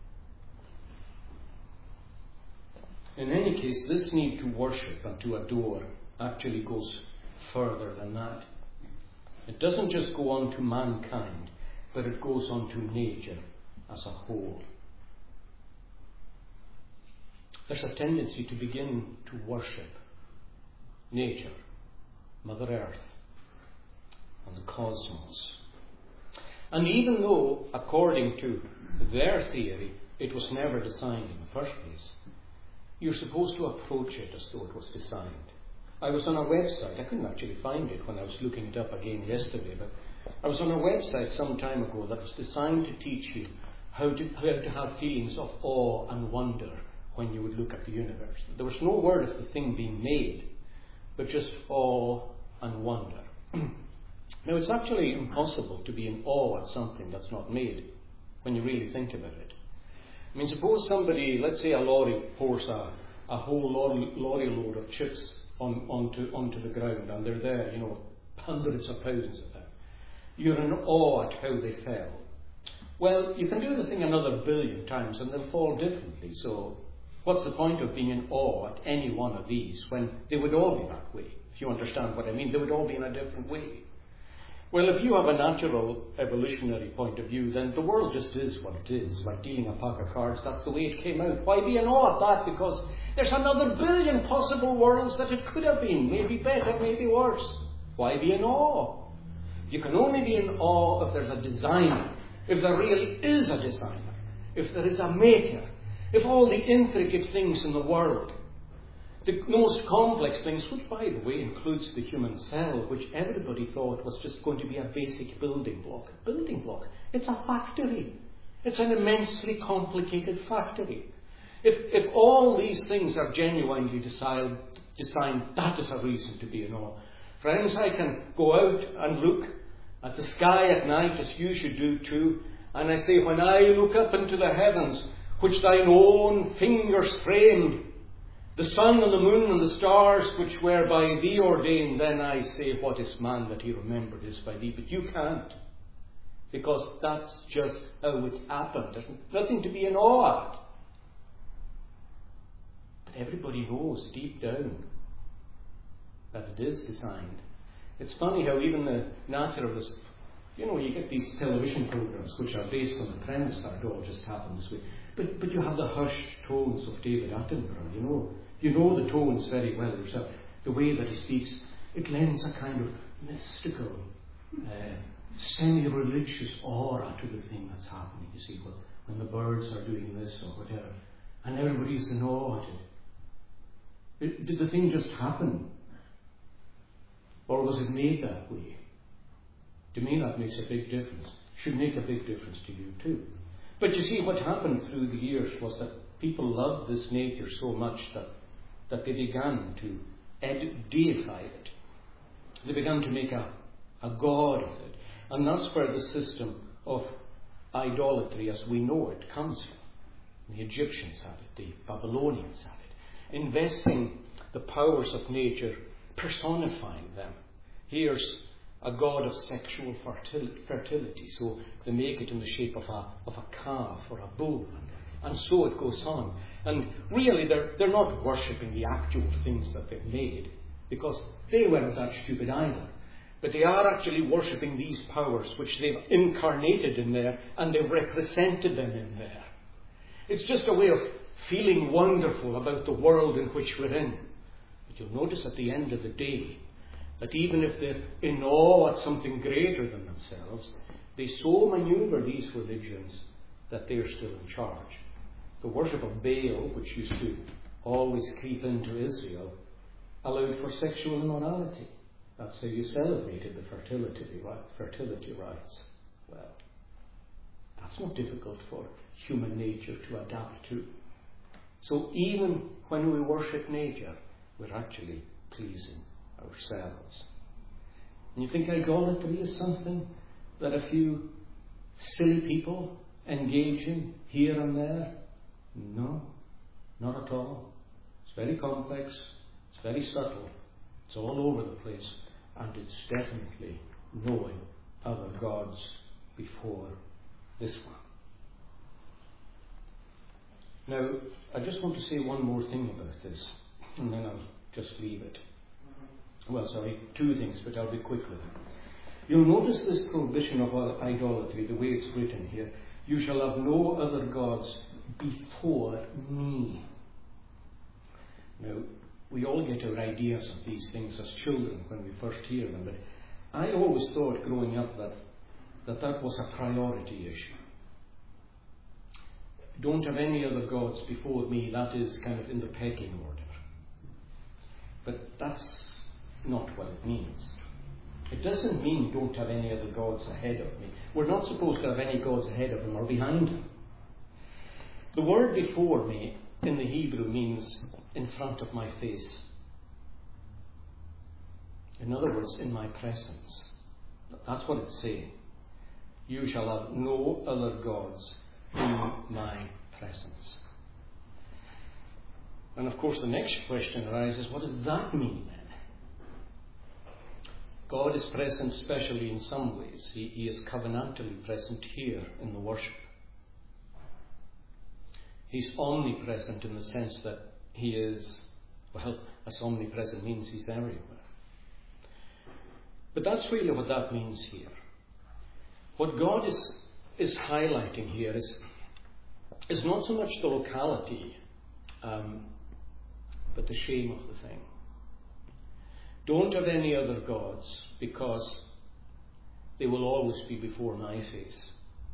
In any case, this need to worship and to adore actually goes further than that. It doesn't just go on to mankind, but it goes on to nature as a whole. There's a tendency to begin to worship nature, Mother Earth, and the cosmos. And even though, according to their theory, it was never designed in the first place, you're supposed to approach it as though it was designed. I was on a website, I couldn't actually find it when I was looking it up again yesterday, but I was on a website some time ago that was designed to teach you how to have feelings of awe and wonder when you would look at the universe. There was no word of the thing being made, but just awe and wonder. Now, it's actually impossible to be in awe at something that's not made, when you really think about it. Suppose somebody, let's say a lorry pours a whole lorry load of chips onto the ground, and they're there, hundreds of thousands of them. You're in awe at how they fell. Well, you can do the thing another billion times and they'll fall differently. So what's the point of being in awe at any one of these when they would all be that way? If you understand what I mean, they would all be in a different way. Well, if you have a natural evolutionary point of view, then the world just is what it is, like dealing a pack of cards. That's the way it came out. Why be in awe at that? Because there's another billion possible worlds that it could have been. Maybe better, maybe worse. Why be in awe? You can only be in awe if there's a designer, if there really is a designer, if there is a maker, if all the intricate things in the world, the most complex things, which by the way includes the human cell, which everybody thought was just going to be a basic building block. Building block. It's a factory. It's an immensely complicated factory. If all these things are genuinely designed, that is a reason to be in awe. Friends, I can go out and look at the sky at night, as you should do too, And I say, when I look up into the heavens, which thine own fingers framed, the sun and the moon and the stars which were by thee ordained, then I say, what is man that he remembered is by thee? But you can't, because that's just how it happened. There's nothing to be in awe at. But everybody knows deep down that it is designed. It's funny how even the naturalists, you get these television programs which are based on the premise that it all just happened this way. But you have the hushed tones of David Attenborough, You know the tones very well yourself. The way that he speaks, it lends a kind of mystical, semi-religious aura to the thing that's happening. You see, when the birds are doing this or whatever, and everybody's in awe at it. Did the thing just happen? Or was it made that way? To me, that makes a big difference. Should make a big difference to you too. But you see, what happened through the years was that people loved this nature so much that they began to deify it. They began to make a god of it. And that's where the system of idolatry as we know it comes from. The Egyptians had it, the Babylonians had it. Investing the powers of nature, personifying them. Here's a god of sexual fertility, so they make it in the shape of a calf or a bull, and so it goes on. And really, they're not worshipping the actual things that they've made, because they weren't that stupid either. But they are actually worshipping these powers which they've incarnated in there, and they've represented them in there. It's just a way of feeling wonderful about the world in which we're in. But you'll notice at the end of the day that even if they're in awe at something greater than themselves, they so maneuver these religions that they're still in charge. The worship of Baal, which used to always creep into Israel, allowed for sexual immorality. That's how you celebrated the fertility rites. Well, that's not difficult for human nature to adapt to. So even when we worship nature, we're actually pleasing ourselves. And you think idolatry is something that a few silly people engage in here and there? No, not at all. It's very complex, it's very subtle, it's all over the place, and it's definitely knowing other gods before this one. Now, I just want to say one more thing about this, and then I'll just leave it. Well, sorry, two things, but I'll be quick with it. You'll notice this prohibition of idolatry, the way it's written here. You shall have no other gods before me. Now, we all get our ideas of these things as children when we first hear them, but I always thought growing up that was a priority issue. Don't have any other gods before me, that is kind of in the pecking order. But that's not what it means. It doesn't mean don't have any other gods ahead of me. We're not supposed to have any gods ahead of him or behind him. The word before me in the Hebrew means in front of my face. In other words, in my presence. That's what it's saying. You shall have no other gods in my presence. And of course the next question arises, what does that mean then? God is present specially in some ways. He is covenantally present here in the worship. He's omnipresent in the sense that he is, well, as omnipresent means he's everywhere. But that's really what that means here. What God is highlighting here is not so much the locality, but the shame of the thing. Don't have any other gods, because they will always be before my face.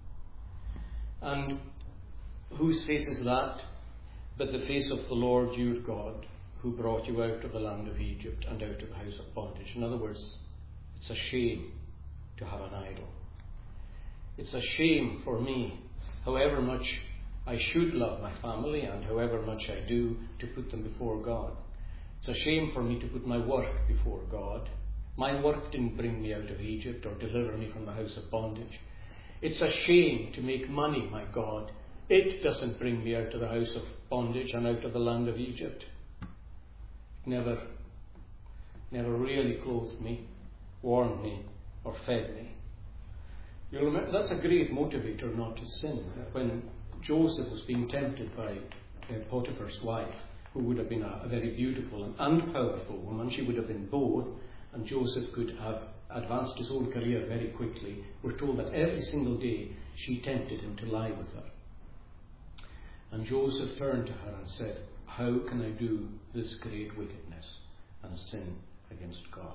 And whose face is that? But the face of the Lord your God, who brought you out of the land of Egypt and out of the house of bondage. In other words, it's a shame to have an idol. It's a shame for me, however much I should love my family and however much I do, to put them before God. It's a shame for me to put my work before God. My work didn't bring me out of Egypt or deliver me from the house of bondage. It's a shame to make money, my God. It doesn't bring me out of the house of bondage and out of the land of Egypt. Never really clothed me, warmed me, or fed me. You'll remember that's a great motivator not to sin. When Joseph was being tempted by Potiphar's wife, who would have been a very beautiful and powerful woman, she would have been both, and Joseph could have advanced his own career very quickly. We're told that every single day she tempted him to lie with her. And Joseph turned to her and said, how can I do this great wickedness and sin against God?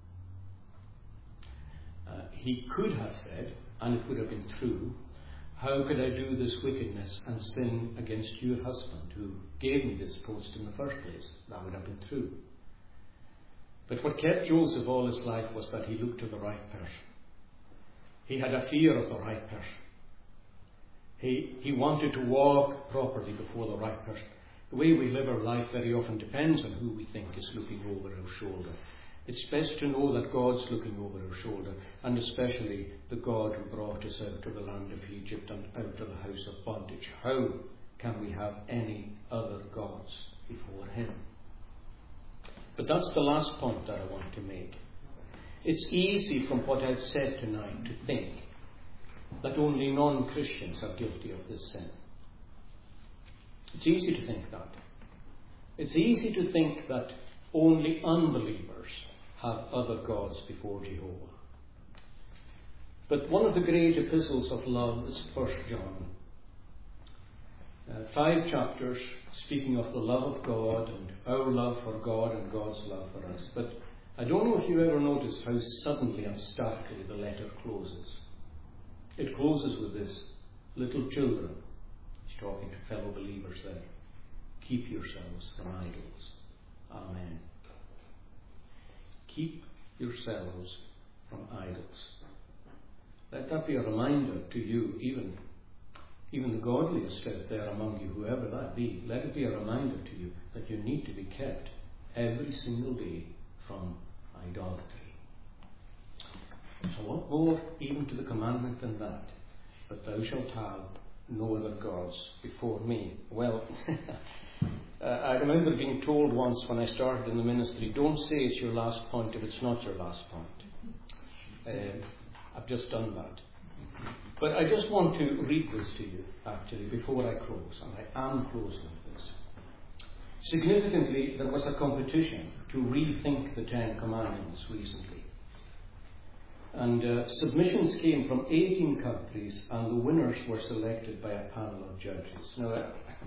He could have said, and it would have been true, how could I do this wickedness and sin against your husband who gave me this post in the first place? That would have been true. But what kept Joseph all his life was that he looked to the right person. He had a fear of the right person. He wanted to walk properly before the right person. The way we live our life very often depends on who we think is looking over our shoulder. It's best to know that God's looking over our shoulder, and especially the God who brought us out of the land of Egypt and out of the house of bondage. How can we have any other gods before him? But that's the last point that I want to make. It's easy from what I've said tonight to think that only non-Christians are guilty of this sin. It's easy to think that. It's easy to think that only unbelievers have other gods before Jehovah. But one of the great epistles of love is 1 John. 5 chapters speaking of the love of God and our love for God and God's love for us. But I don't know if you ever noticed how suddenly and starkly the letter closes. It closes with this: little children. He's talking to fellow believers there. Keep yourselves from idols. Amen. Keep yourselves from idols. Let that be a reminder to you, even the godliest out there among you, whoever that be. Let it be a reminder to you that you need to be kept every single day from idolatry. There's a lot more even to the commandment than that. But thou shalt have no other gods before me. Well, I remember being told once when I started in the ministry, don't say it's your last point if it's not your last point. I've just done that. But I just want to read this to you, actually, before I close. And I am closing with this. Significantly, there was a competition to rethink the Ten Commandments recently. And submissions came from 18 countries, and the winners were selected by a panel of judges. Now,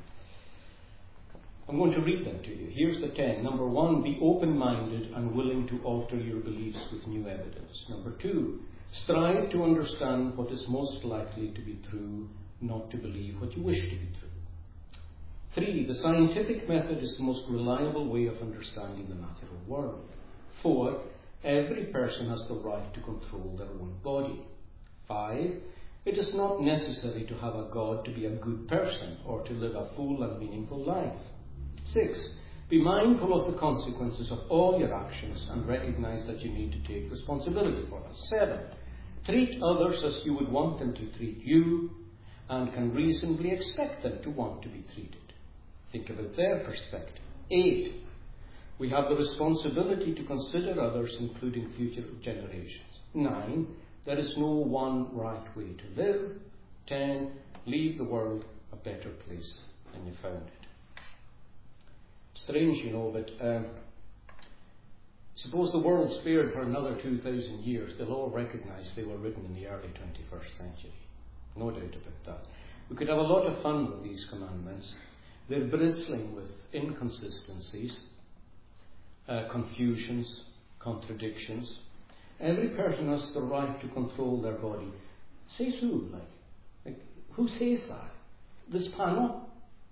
I'm going to read them to you. Here's the 10. Number 1, be open-minded and willing to alter your beliefs with new evidence. Number 2, strive to understand what is most likely to be true, not to believe what you wish to be true. 3, the scientific method is the most reliable way of understanding the natural world. 4, every person has the right to control their own body. 5, it is not necessary to have a God to be a good person or to live a full and meaningful life. 6, be mindful of the consequences of all your actions and recognize that you need to take responsibility for them. 7, treat others as you would want them to treat you and can reasonably expect them to want to be treated. Think about their perspective. 8, we have the responsibility to consider others, including future generations. 9, there is no one right way to live. 10, leave the world a better place than you found it. Strange, you know, but suppose the world spared for another 2,000 years, they'll all recognize they were written in the early 21st century. No doubt about that. We could have a lot of fun with these commandments. They're bristling with inconsistencies, confusions, contradictions. Every person has the right to control their body. Says who? Like who says that? This panel?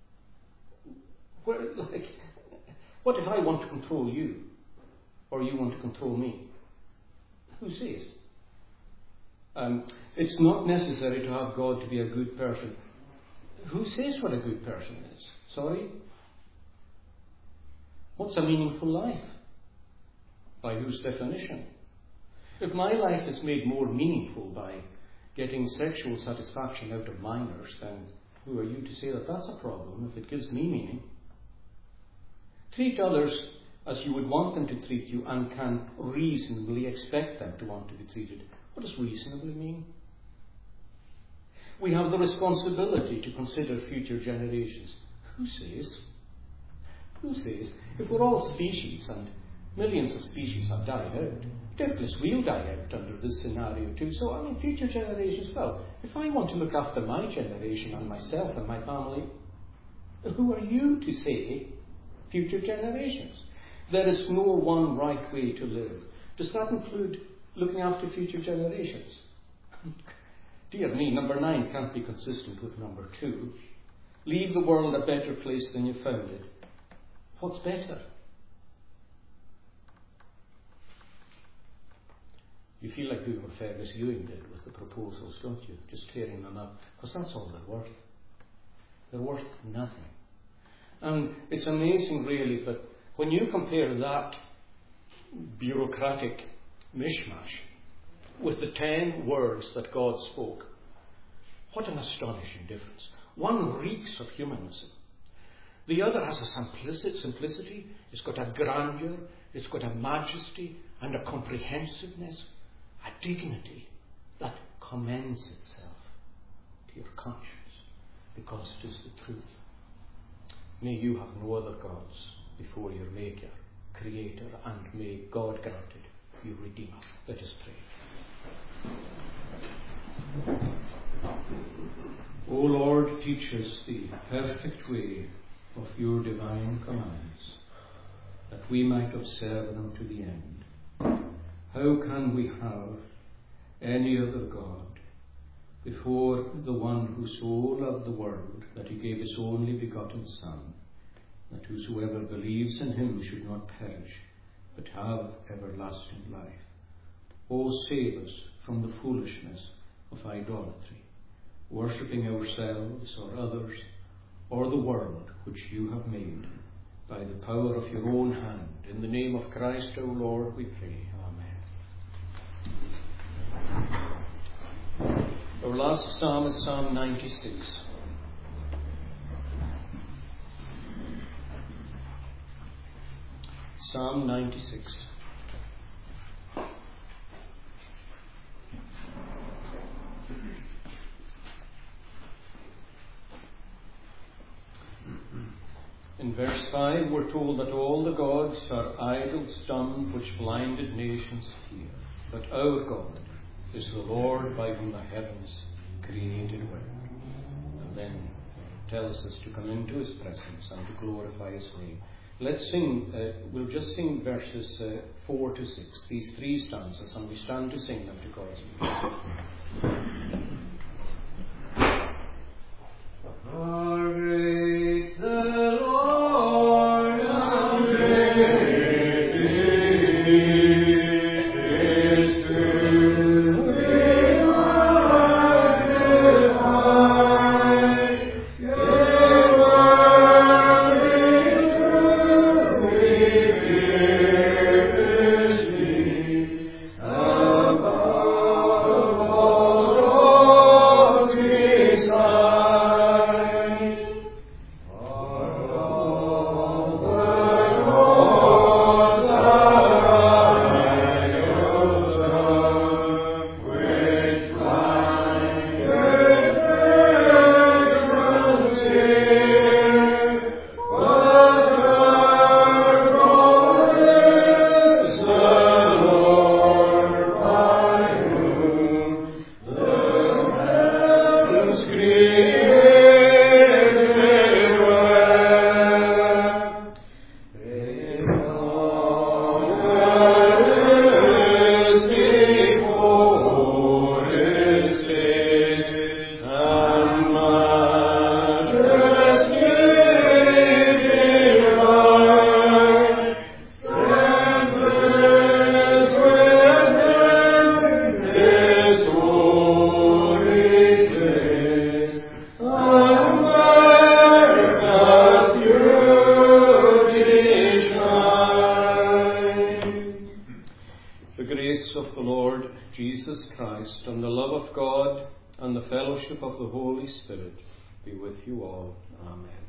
What if I want to control you, or you want to control me? Who says? It's not necessary to have God to be a good person. Who says what a good person is? Sorry? What's a meaningful life? By whose definition? If my life is made more meaningful by getting sexual satisfaction out of minors, then who are you to say that that's a problem if it gives me meaning? Treat others as you would want them to treat you and can reasonably expect them to want to be treated. What does reasonably mean? We have the responsibility to consider future generations. Who says? If we're all species and millions of species have died out, doubtless we'll die out under this scenario too. So, future generations, well, if I want to look after my generation and myself and my family, who are you to say future generations? There is no one right way to live. Does that include looking after future generations? Dear me, number 9 can't be consistent with number 2. Leave the world a better place than you found it. What's better? You feel like doing what Fergus Ewing did with the proposals, don't you? Just tearing them up, because that's all they're worth. They're worth nothing. And it's amazing, really, but when you compare that bureaucratic mishmash with the 10 words that God spoke, what an astonishing difference. One reeks of humanism. The other has a simplicity. It's got a grandeur. It's got a majesty and a comprehensiveness, a dignity that commends itself to your conscience because it is the truth. May you have no other gods before your Maker, Creator, and may God grant it, your Redeemer. Let us pray. O Lord, teach us the perfect way of your divine commands, that we might observe them to the end. How can we have any other God before the one who so loved the world that he gave his only begotten Son, that whosoever believes in him should not perish, but have everlasting life? O save us from the foolishness of idolatry, worshipping ourselves or others, or the world which you have made, by the power of your own hand. In the name of Christ our Lord we pray. Amen. Our last psalm is Psalm 96. Psalm 96. In verse 5 we're told that all the gods are idols dumb which blinded nations fear. But our God is the Lord by whom the heavens created were. And then it tells us to come into his presence and to glorify his name. Let's sing, we'll just sing verses 4 to 6, these 3 stanzas, and we stand to sing them to God's people. Great the Lord, and great is to be magnified. Above all grace of the Lord Jesus Christ, and the love of God, and the fellowship of the Holy Spirit be with you all. Amen.